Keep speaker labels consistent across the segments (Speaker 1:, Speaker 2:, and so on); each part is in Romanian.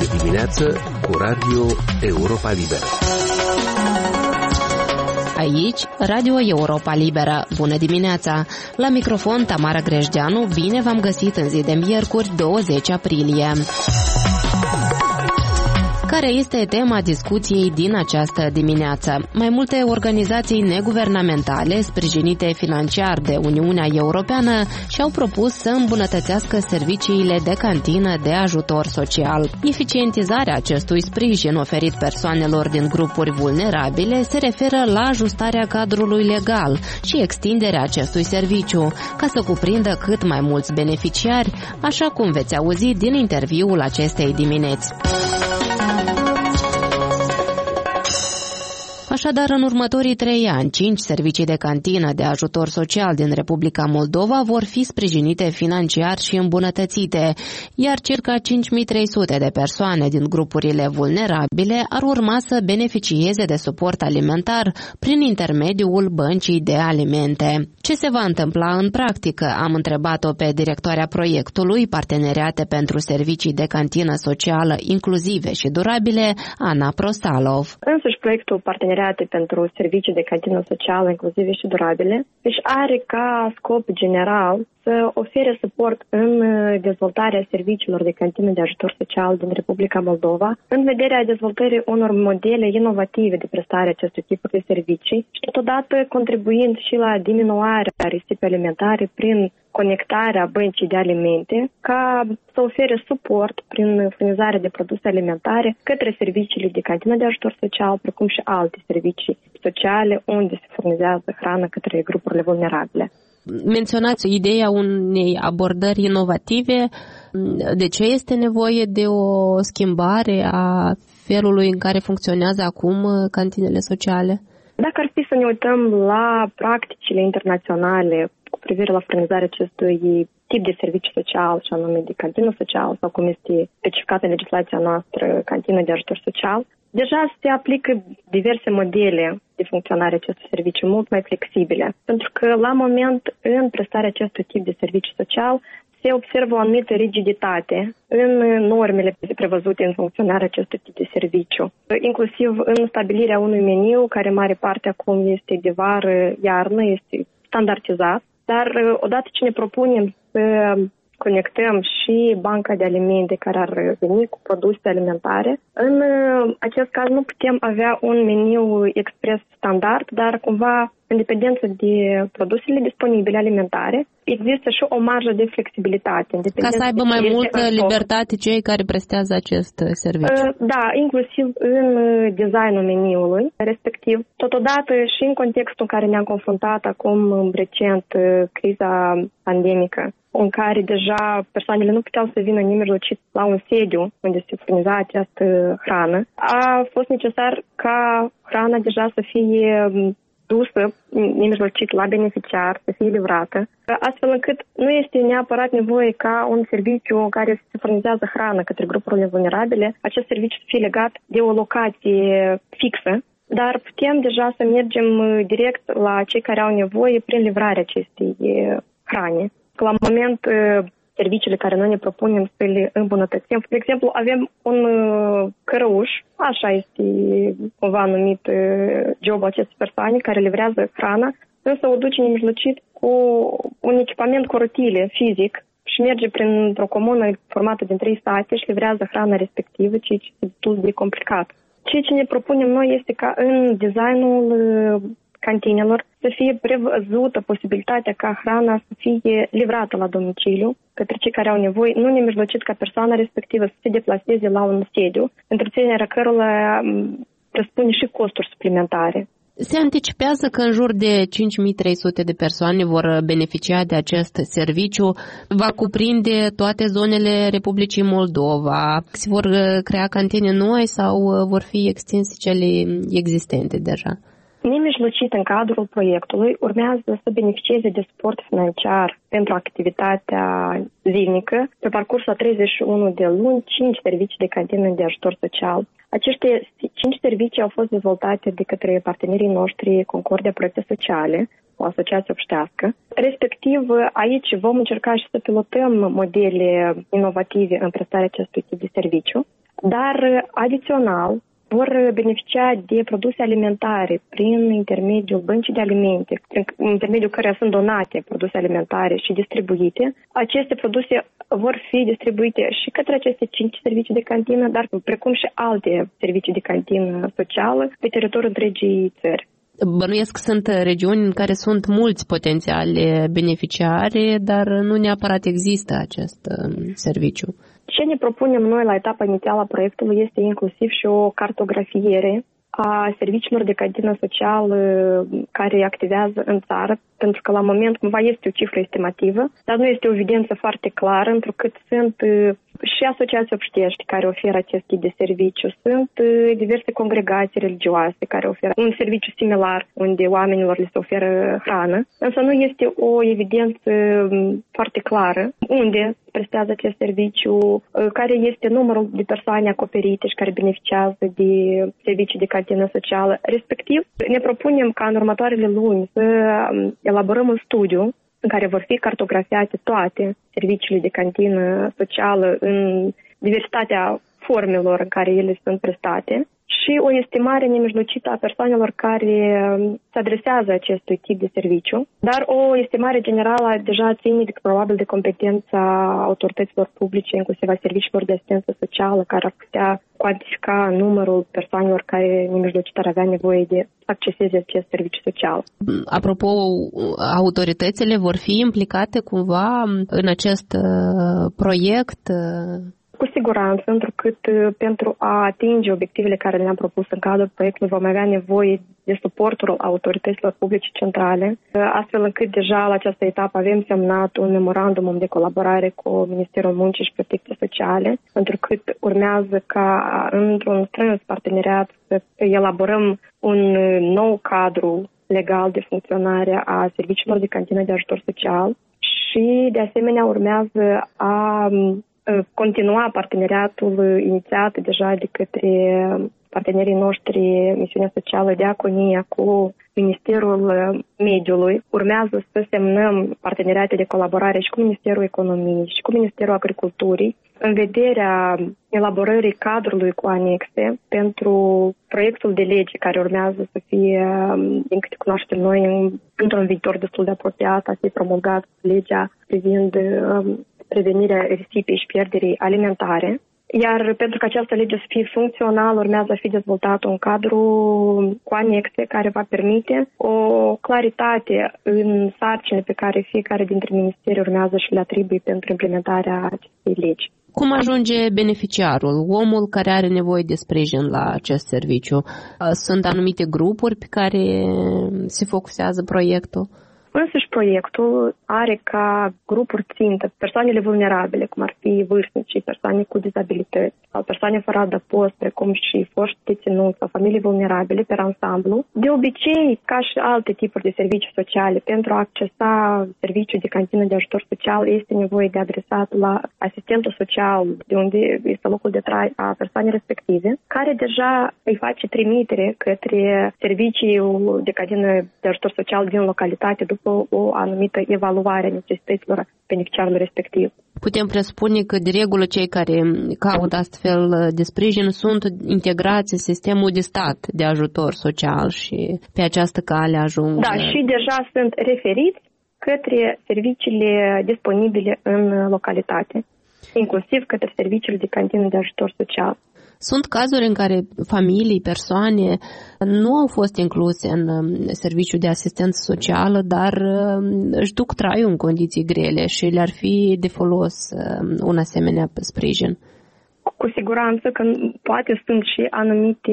Speaker 1: dimineață cu Radio Europa Liberă.
Speaker 2: Aici, Radio Europa Liberă. Bună dimineața! La microfon Tamara Grejdeanu, bine v-am găsit în zi de miercuri, 20 aprilie. Care este tema discuției din această dimineață? Mai multe organizații neguvernamentale, sprijinite financiar de Uniunea Europeană, și-au propus să îmbunătățească serviciile de cantină de ajutor social. Eficientizarea acestui sprijin oferit persoanelor din grupuri vulnerabile se referă la ajustarea cadrului legal și extinderea acestui serviciu, ca să cuprindă cât mai mulți beneficiari, așa cum veți auzi din interviul acestei dimineți. Așadar, în următorii 3 ani, 5 servicii de cantină de ajutor social din Republica Moldova vor fi sprijinite financiar și îmbunătățite, iar circa 5300 de persoane din grupurile vulnerabile ar urma să beneficieze de suport alimentar prin intermediul băncii de alimente. Ce se va întâmpla în practică? Am întrebat-o pe directoarea proiectului Parteneriate pentru Servicii de Cantină Socială Inclusive și Durabile, Ana Prostalov.
Speaker 3: Însuși proiectul Parteneriate pentru Servicii de Cantină Socială Inclusive și Durabile își are ca scop general să ofere suport în dezvoltarea serviciilor de cantină de ajutor social din Republica Moldova, în vederea dezvoltării unor modele inovative de prestare acestui tip de servicii și totodată contribuind și la diminuarea risipei alimentare prin conectarea băncii de alimente, ca să ofere suport prin furnizarea de produse alimentare către serviciile de cantină de ajutor social, precum și alte servicii sociale unde se furnizează hrană către grupurile vulnerabile.
Speaker 2: Menționați ideea unei abordări inovative. De ce este nevoie de o schimbare a felului în care funcționează acum cantinele sociale?
Speaker 3: Dacă ar fi să ne uităm la practicile internaționale cu privire la furnizarea acestui tip de serviciu social, și anume de cantină socială, sau cum este specificată în legislația noastră, cantină de ajutor social, deja se aplică diverse modele de funcționare acestui serviciu mult mai flexibile, pentru că la moment în prestarea acestui tip de serviciu social se observă o anumită rigiditate în normele prevăzute în funcționarea acestui tip de serviciu, inclusiv în stabilirea unui meniu care în mare parte acum este de vară-iarnă, este standardizat, dar odată ce ne propunem să conectăm și banca de alimente care ar veni cu produse alimentare, în acest caz nu putem avea un meniu expres standard, dar cumva, în dependență de produsele disponibile alimentare, există și o marjă de flexibilitate.
Speaker 2: Ca să aibă mai multă libertate cei care prestează acest serviciu.
Speaker 3: Da, inclusiv în designul meniului respectiv. Totodată și în contextul în care ne-am confruntat acum recent criza pandemică, în care deja persoanele nu puteau să vină nemijlocit la un sediu unde se furniza această hrană, a fost necesar ca hrana deja să fie dusă nemijlocit la beneficiar, să fie livrată, astfel încât nu este neapărat nevoie ca un serviciu în care se furnizează hrană către grupurile vulnerabile, acest serviciu să fie legat de o locație fixă, dar putem deja să mergem direct la cei care au nevoie prin livrarea acestei hrane. La moment, serviciile care noi ne propunem să le îmbunătățim. De exemplu, avem un cărăuș, așa este cumva numit jobul acestei persoane, care livrează hrana, însă o duce nemijlocit cu un echipament cu rotile fizic și merge printr-o comună formată din 3 state și livrează hrana respectivă, ceea ce este destul de complicat. Ceea ce ne propunem noi este ca în designul cantinelor să fie prevăzută posibilitatea ca hrana să fie livrată la domiciliu către cei care au nevoie, nu nemijlocit ca persoana respectivă să se deplaseze la un sediu, întreținerea cărora presupune și costuri suplimentare.
Speaker 2: Se anticipează că în jur de 5300 de persoane vor beneficia de acest serviciu. Va cuprinde toate zonele Republicii Moldova. Se vor crea cantine noi sau vor fi extinse cele existente deja?
Speaker 3: Nemijlocit în cadrul proiectului urmează să beneficieze de suport financiar pentru activitatea zilnică pe parcursul a 31 de luni, 5 servicii de cantină de ajutor social. Aceste 5 servicii au fost dezvoltate de către partenerii noștri Concordia Proiecte Sociale, o asociație obștească. Respectiv, aici vom încerca și să pilotăm modele inovative în prestarea acestui tip de serviciu. dar adițional vor beneficia de produse alimentare prin intermediul băncii de alimente, prin intermediul căreia sunt donate produse alimentare și distribuite. Aceste produse vor fi distribuite și către aceste 5 servicii de cantină, dar precum și alte servicii de cantină socială pe teritoriul întregii țări.
Speaker 2: Bănuiesc sunt regiuni în care sunt mulți potențiali beneficiari, dar nu neapărat există acest serviciu.
Speaker 3: Ce ne propunem noi la etapa inițială a proiectului este inclusiv și o cartografiere a serviciilor de cantină socială care activează în țară, pentru că la moment cumva este o cifră estimativă, dar nu este o evidență foarte clară, întrucât sunt și asociații obștești care oferă acest tip de serviciu, sunt diverse congregații religioase care oferă un serviciu similar, unde oamenilor le se oferă hrană, însă nu este o evidență foarte clară unde prestează acest serviciu, care este numărul de persoane acoperite și care beneficiază de servicii de cantină socială. Respectiv, ne propunem ca în următoarele luni să elaborăm un studiu în care vor fi cartografiate toate serviciile de cantină socială în diversitatea formelor în care ele sunt prestate și o estimare nemijlocită a persoanelor care se adresează acestui tip de serviciu, dar o estimare generală deja ține probabil de competența autorităților publice, inclusiv a serviciilor de asistență socială, care ar putea cuantifica numărul persoanelor care nemijlocit ar avea nevoie de acceseze acest serviciu social.
Speaker 2: Apropo, autoritățile vor fi implicate cumva în acest proiect?
Speaker 3: Cu siguranță, întrucât pentru a atinge obiectivele care le-am propus în cadrul proiectului vom avea nevoie de suportul autorităților publice centrale, astfel încât deja la această etapă avem semnat un memorandum de colaborare cu Ministerul Muncii și Protecției Sociale, întrucât urmează ca într-un strâns parteneriat să elaborăm un nou cadru legal de funcționare a serviciilor de cantină de ajutor social și, de asemenea, urmează a continua parteneriatul inițiat deja de către partenerii noștri, misiunea socială Diaconia cu Ministerul Mediului. Urmează să semnăm parteneriate de colaborare și cu Ministerul Economiei și cu Ministerul Agriculturii în vederea elaborării cadrului cu anexe pentru proiectul de lege care urmează să fie, din câte cunoaștem noi, într-un viitor destul de apropiat, a fi promulgat legea privind prevenirea risipei și pierderii alimentare. Iar pentru că această lege să fie funcțională, urmează să fie dezvoltat un cadru cu anexe care va permite o claritate în sarcinile pe care fiecare dintre ministeri urmează și le atribuie pentru implementarea acestei legi.
Speaker 2: Cum ajunge beneficiarul, omul care are nevoie de sprijin la acest serviciu? Sunt anumite grupuri pe care se focusează proiectul?
Speaker 3: Însuși proiectul are ca grupuri țintă persoanele vulnerabile, cum ar fi vârstnici, persoane cu dizabilități sau persoane fără adăpost, precum și foști deținuți sau familii vulnerabile pe ansamblu. De obicei, ca și alte tipuri de servicii sociale, pentru a accesa serviciul de cantină de ajutor social, este nevoie de adresat la asistentul social, de unde este locul de trai a persoanei respective, care deja îi face trimitere către serviciul de cantină de ajutor social din localitate după o anumită evaluare a necesităților beneficiarului respectiv.
Speaker 2: Putem presupune că, de regulă, cei care caută astfel de sprijin sunt integrați în sistemul de stat de ajutor social și pe această cale ajung.
Speaker 3: Da, și deja sunt referiți către serviciile disponibile în localitate, inclusiv către serviciile de cantină de ajutor social.
Speaker 2: Sunt cazuri în care familii, persoane nu au fost incluse în serviciul de asistență socială, dar își duc traiul în condiții grele și le-ar fi de folos un asemenea sprijin.
Speaker 3: Cu siguranță că poate sunt și anumite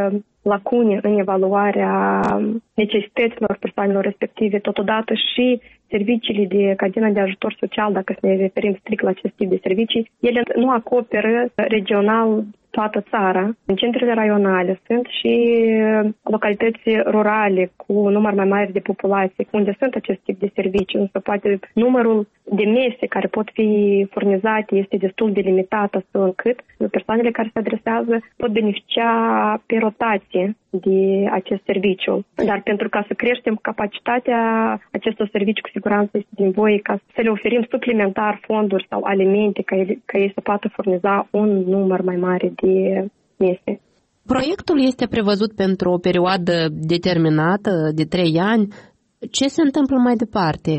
Speaker 3: lacune în evaluarea necesităților persoanelor respective, totodată și serviciile de cantină de ajutor social, dacă ne referim strict la acest tip de servicii, ele nu acoperă regional toată țara. În centrele raionale sunt și localități rurale cu un număr mai mare de populație, unde sunt acest tip de servicii, însă poate numărul de mese care pot fi furnizate este destul de limitat, astfel încât persoanele care se adresează pot beneficia pe rotație de acest serviciu. Dar pentru ca să creștem capacitatea acestor servicii, cu siguranță este nevoie ca să le oferim suplimentar fonduri sau alimente ca ei să poată furniza un număr mai mare de mese.
Speaker 2: Proiectul este prevăzut pentru o perioadă determinată de 3 ani. Ce se întâmplă mai departe?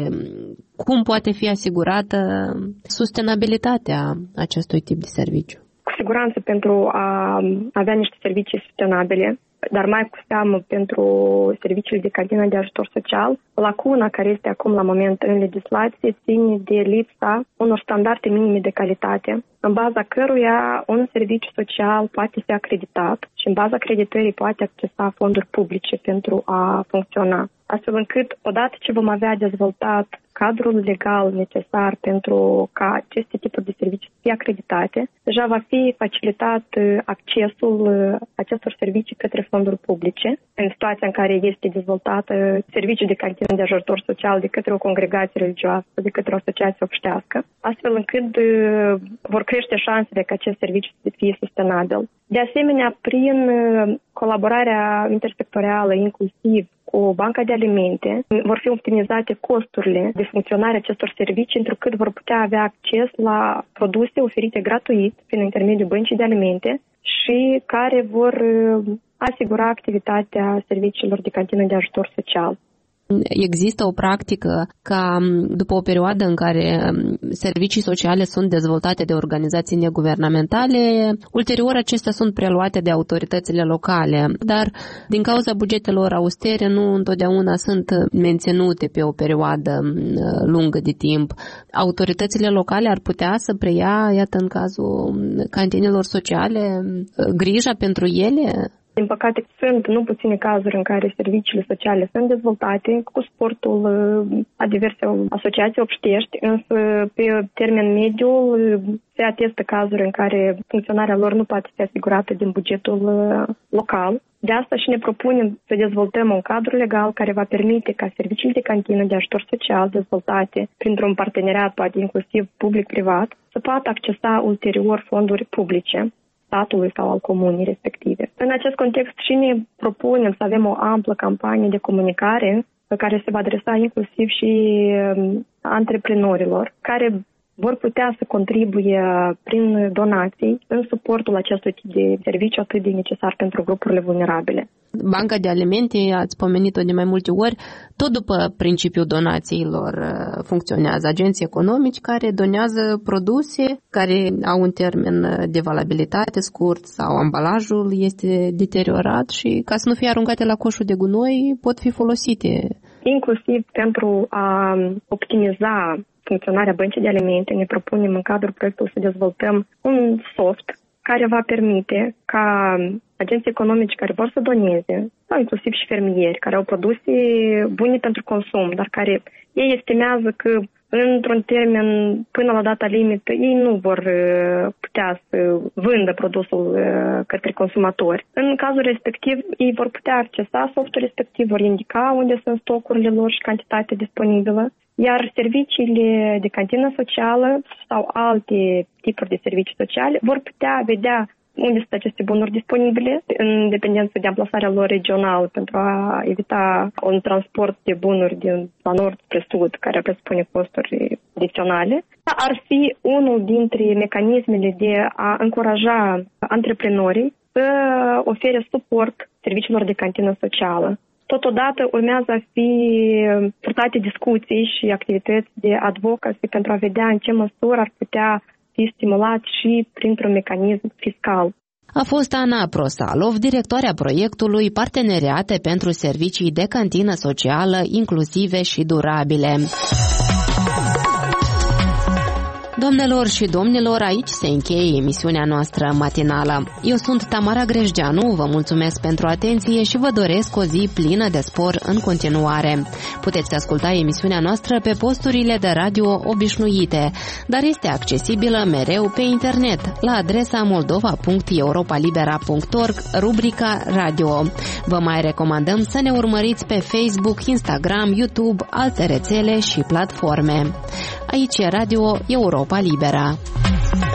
Speaker 2: Cum poate fi asigurată sustenabilitatea acestui tip de serviciu?
Speaker 3: Cu siguranță pentru a avea niște servicii sustenabile, dar mai cu seamă pentru serviciile de cantină de ajutor social, lacuna care este acum la moment în legislație ține de lipsa unor standarde minime de calitate, în baza căruia un serviciu social poate fi acreditat și în baza acreditării poate accesa fonduri publice pentru a funcționa. Astfel încât, odată ce vom avea dezvoltat cadrul legal necesar pentru ca aceste tipuri de servicii să fie acreditate, deja va fi facilitat accesul acestor servicii către fonduri publice, în situația în care este dezvoltată serviciul de cantină de ajutor social de către o congregație religioasă, de către o asociație obștească, astfel încât vor crește șansele ca acest serviciu să fie sustenabil. De asemenea, prin colaborarea intersectorială, inclusiv cu Banca de Alimente, vor fi optimizate costurile de funcționare acestor servicii, întrucât vor putea avea acces la produse oferite gratuit prin intermediul Băncii de Alimente și care vor asigura activitatea serviciilor de cantină de ajutor social.
Speaker 2: Există o practică ca după o perioadă în care servicii sociale sunt dezvoltate de organizații neguvernamentale, ulterior acestea sunt preluate de autoritățile locale, dar din cauza bugetelor austere nu întotdeauna sunt menținute pe o perioadă lungă de timp. Autoritățile locale ar putea să preia, iată în cazul cantinelor sociale, grija pentru ele?
Speaker 3: Din păcate, sunt nu puține cazuri în care serviciile sociale sunt dezvoltate cu suportul a diverse asociații obștești, însă pe termen mediu se atestă cazuri în care funcționarea lor nu poate fi asigurată din bugetul local. De asta și ne propunem să dezvoltăm un cadru legal care va permite ca serviciile de cantină de ajutor social dezvoltate printr-un parteneriat, poate inclusiv public-privat, să poată accesa ulterior fonduri publice statului sau al comunii respective. În acest context și ne propunem să avem o amplă campanie de comunicare care se va adresa inclusiv și antreprenorilor, care vor putea să contribuie prin donații în suportul acestui tip de serviciu atât de necesar pentru grupurile vulnerabile.
Speaker 2: Banca de Alimente, ați pomenit-o de mai multe ori, tot după principiul donațiilor funcționează. Agenții economici care donează produse care au un termen de valabilitate scurt sau ambalajul este deteriorat și ca să nu fie aruncate la coșul de gunoi pot fi folosite.
Speaker 3: Inclusiv pentru a optimiza funcționarea Băncii de Alimente, ne propunem în cadrul proiectului să dezvoltăm un soft care va permite ca agenții economici care vor să doneze, sau inclusiv și fermieri care au produse bune pentru consum, dar care ei estimează că într-un termen până la data limită ei nu vor putea să vândă produsul către consumatori. În cazul respectiv, ei vor putea accesa softul respectiv, vor indica unde sunt stocurile lor și cantitatea disponibilă, iar serviciile de cantină socială sau alte tipuri de servicii sociale vor putea vedea unde sunt aceste bunuri disponibile, în dependență de amplasarea lor regională, pentru a evita un transport de bunuri din la nord spre sud, care presupune costuri adiționale. Ar fi unul dintre mecanismele de a încuraja antreprenorii să ofere suport serviciilor de cantină socială. Totodată urmează a fi purtate discuții și activități de advocacy pentru a vedea în ce măsură ar putea fi stimulat și printr-un mecanism fiscal.
Speaker 2: A fost Ana Prosalov, directoarea proiectului Parteneriate pentru Servicii de Cantină Socială Inclusive și Durabile. Doamnelor și domnilor, aici se încheie emisiunea noastră matinală. Eu sunt Tamara Grejdeanu, vă mulțumesc pentru atenție și vă doresc o zi plină de spor în continuare. Puteți asculta emisiunea noastră pe posturile de radio obișnuite, dar este accesibilă mereu pe internet, la adresa moldova.europalibera.org, rubrica Radio. Vă mai recomandăm să ne urmăriți pe Facebook, Instagram, YouTube, alte rețele și platforme. Aici e Radio Europa Libera.